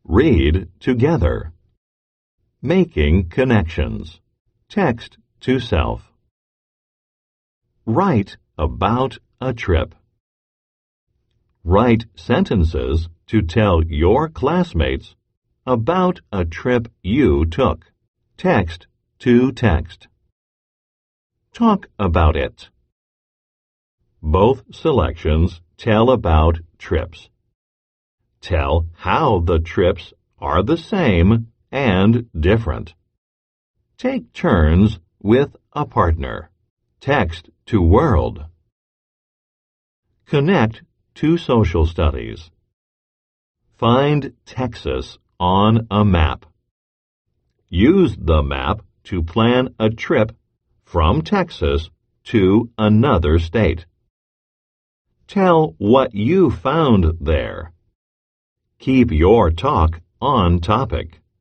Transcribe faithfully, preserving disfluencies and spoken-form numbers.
Read together. Making connections. Text to self. Write about a trip. Write sentences to tell your classmates about a trip you took. Text to text. Talk about it. Both selections tell about trips. Tell how the trips are the same and different. Take turns with a partner. Text to world. Connect to social studies. Find Texas on a map. Use the map to plan a trip from Texas to another state. Tell what you found there. Keep your talk on topic.